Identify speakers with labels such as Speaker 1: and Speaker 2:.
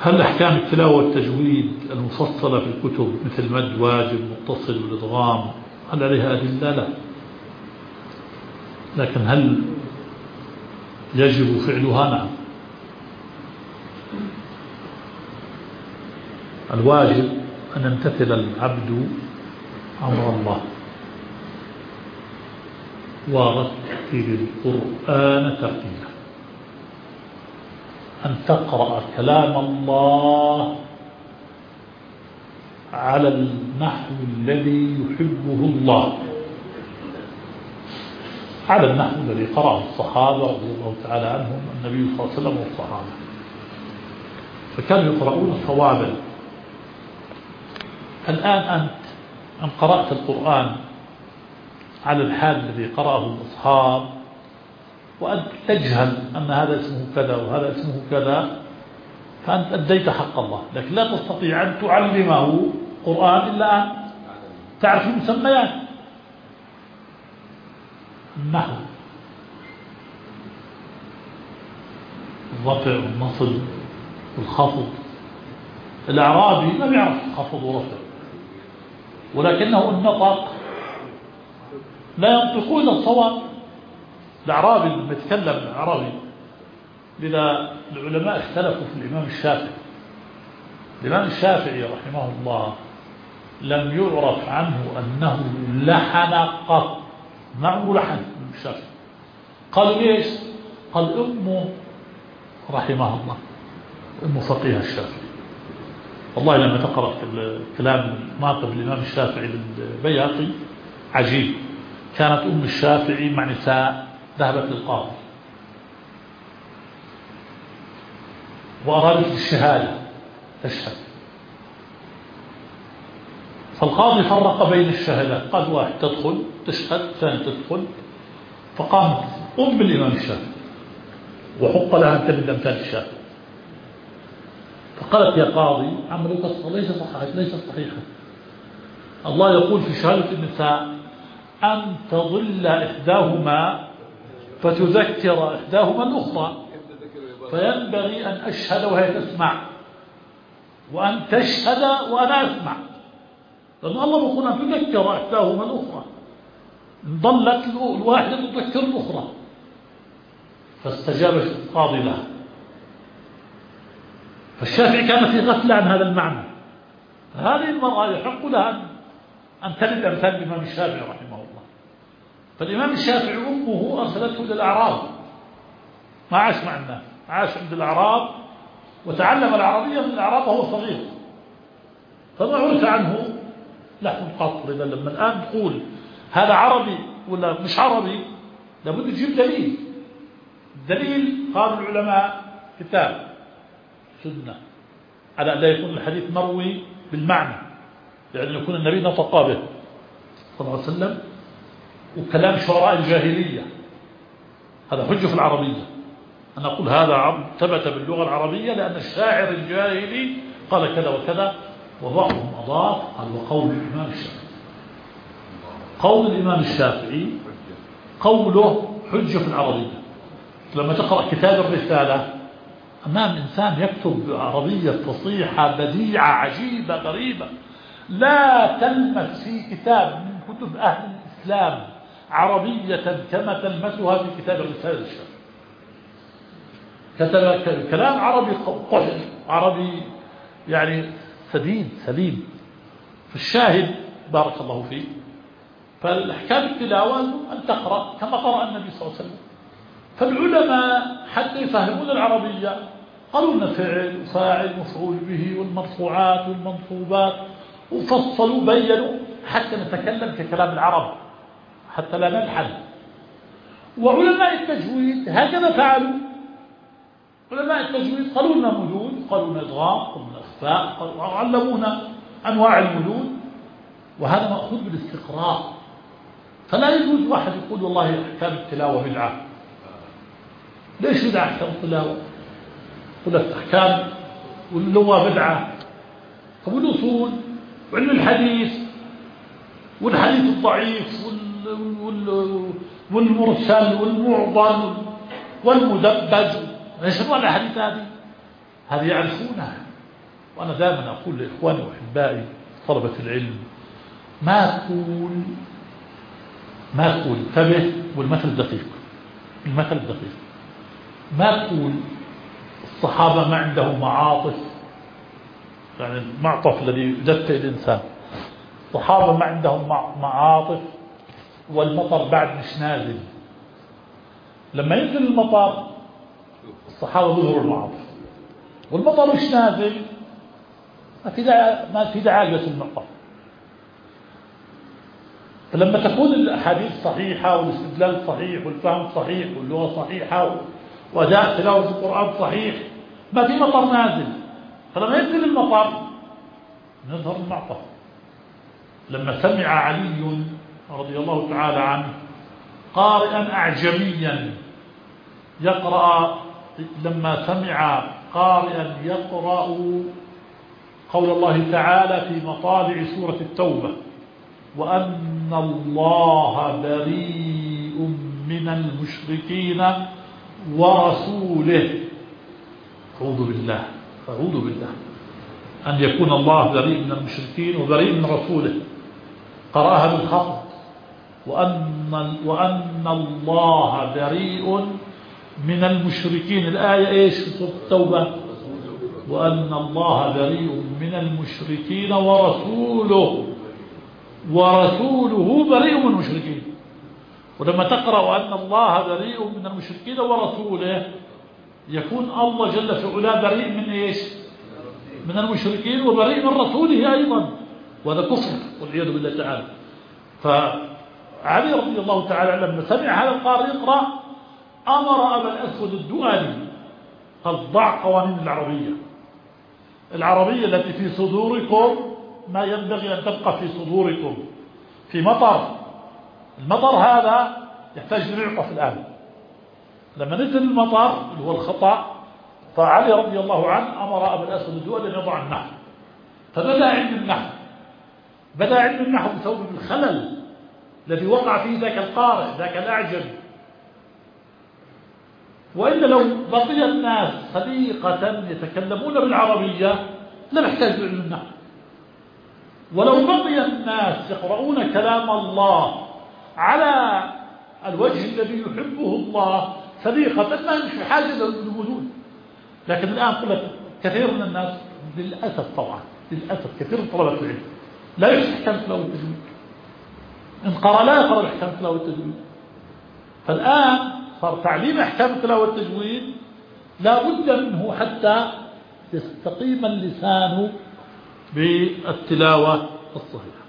Speaker 1: هل أحكام التلاوة والتجويد المفصلة في الكتب مثل مد واجب متصل والإدغام هل عليها أدلة؟ لا، لكن هل يجب فعلها؟ نعم. الواجب أن يمتثل العبد أمر الله ورتل القرآن ترتيلا، أن تقرأ كلام الله على النحو الذي يحبه الله، على النحو الذي قرأه الصحابة رضي الله تعالى عنهم النبي صلى الله عليه وسلم والصحابة، فكانوا يقرؤون صوابا. الآن أنت أن قرأت القرآن على الحال الذي قرأه الأصحاب وأنت تجهل أن هذا اسمه كذا وهذا اسمه كذا، فأنت أديت حق الله، لكن لا تستطيع أن تعلمه قرآن إلا أن تعرف المسميات، النحو، الرفع والنصب والخفض. الأعرابي ما بيعرف خفض ورفع، ولكنه النطق لا ينطقون الصواب. الأعرابي لما يتكلم الأعرابي، لذا العلماء اختلفوا في الإمام الشافعي. الإمام الشافعي رحمه الله لم يعرف عنه أنه لحن قط، معه لحن الشافعي. قالوا ليش؟ قال أمه رحمه الله، أم فقيه الشافعي. والله لما تقرأ كلام ناقب الإمام الشافعي للبيهقي عجيب. كانت أم الشافعي مع نساء ذهبت للقاضي وأرادت الشهادة تشهد، فالقاضي فرق بين الشهادات، قال واحد تدخل تشهد، ثاني تدخل. فقامت أم الإمام الشافعي وحق لها أن تبدأ أمثال الشافعي، فقالت يا قاضي عملوا قصة ليست صحيحة. الله يقول في شهادة النساء أن تضل إحداهما فتذكر إحداهما الأخرى، فينبغي أن أشهد وهي تسمع وأن تشهد وأنا أسمع، لأن الله يقول أن تذكر إحداهما الأخرى، إن ضلت الواحدة تذكر الأخرى. فاستجاب القاضي لها. فالشافعي كان في غفلة عن هذا المعنى. هذه المرأة يحق لها أن تلد أمثال الإمام الشافعي رحمه الله. فالإمام الشافعي أمه أرسلته إلى الأعراب، ما عاش مع الناس، عاش عند الأعراب وتعلم العربية من الأعراب وهو صغير، فما عرف عنه لحن قط. لذا لما الآن تقول هذا عربي ولا مش عربي لابد تجيب دليل. الدليل قال العلماء كتاب سنة على أن لا يكون الحديث مروي بالمعنى، يعني يكون النبي نطق به صلى الله عليه وسلم، وكلام شعراء الجاهلية هذا حجة في العربية. أنا أقول هذا ثبت باللغة العربية لأن الشاعر الجاهلي قال كذا وكذا، وبعضهم أضاف قال وقول الإمام الشافعي. قول الإمام الشافعي قوله حجة في العربية. لما تقرأ كتاب الرسالة أمام إنسان يكتب بعربية فصيحة بديعة عجيبة غريبة، لا تلمس في كتاب من كتب أهل الإسلام عربية كما تلمسها في كتاب الرسالة الشافعي. كتب كلام عربي قحل، عربي يعني سليم. فالشاهد بارك الله فيه، فالأحكام التلاوة أن تقرأ كما قرأ النبي صلى الله عليه وسلم. فالعلماء حتى يفهمون العربية قالوا لنا فعل وفاعل مفعول به والمرفوعات والمنصوبات، وفصلوا بينوا حتى نتكلم ككلام العرب حتى لا نلحن. وعلماء التجويد هكذا فعلوا. علماء التجويد قالوا لنا مدود، قالوا لنا إدغام، قالوا لنا إخفاء، علمونا أنواع المدود، وهذا مأخوذ بالاستقراء. فلا يجوز واحد يقول والله أحكام التلاوة بدعة. ليش بدعة أحكام التلاوة؟ يقول لك أحكام واللغة بدعة. والأصول وعلم الحديث والحديث الضعيف والمرسل والمعضل والمدبج، ايش هو الأحاديث هذه؟ هذه يعرفونها وأنا دائما أقول لإخواني وأحبائي طلبة العلم ما تقول انتبه، والمثل الدقيق، المثل الدقيق، ما تقول الصحابة ما عندهم معاطف، يعني المعطف الذي يدفئ الإنسان، الصحابة ما عندهم معاطف والمطر بعد مش نازل. لما ينزل المطر الصحابة بيظهروا المعاطف، والمطر مش نازل ما في داعي المطر. فلما تكون الأحاديث صحيحة والاستدلال صحيح والفهم صحيح واللغة صحيحة وأداء تلاوة القرآن صحيح، ما في مطر نازل، فلما ينزل المطر نظهر المعطف. لما سمع علي رضي الله تعالى عنه قارئا أعجميا يقرأ، لما سمع قارئا يقرأ قول الله تعالى في مطالع سورة التوبة: وأن الله بريء من المشركين ورسوله. أعوذ بالله أن يكون الله بريء من المشركين وبريء من رسوله، قرأها بالخفض: وأن الله بريء من المشركين. الآية إيش في سورة التوبة؟ وأن الله بريء من المشركين ورسوله بريء من المشركين. ولما تقرأ وأن الله بريء من المشركين ورسوله يكون الله جل في علاه بريء من إيش؟ من المشركين وبريء من رسوله أيضا، وهذا كفر والعياذ بالله تعالى. فعلي رضي الله تعالى لما سمع هذا القارئ يقرأ أمر أبا الأسود الدؤلي قال: ضع قوانين العربية التي في صدوركم ما ينبغي أن تبقى في صدوركم في المطر هذا يحتاج لنعطف الآن. لما نزل المطر اللي هو الخطأ، فعلي رضي الله عنه أمر أبا الأسود الدؤلي أن يضع النحو، فبدأ علم النحو بسبب الخلل الذي وقع فيه ذاك القارئ ذاك الأعجمي. وإلا لو بقي الناس خليقة يتكلمون بالعربية لم يحتاجوا علم النحو، ولو بقي الناس يقرؤون كلام الله على الوجه الذي يحبه الله سليقة ما مش بحاجة للوجود. لكن الآن قلت كثير من الناس للأسف، طبعا للأسف كثير من طلبة العلم لا يحسن أحكام تلاوة التجويد، إن قرأ لا يقرأ أحكام تلاوة التجويد. فالآن صار تعليم أحكام تلاوة التجويد لا بد منه حتى يستقيم اللسان بالتلاوة الصحيحة.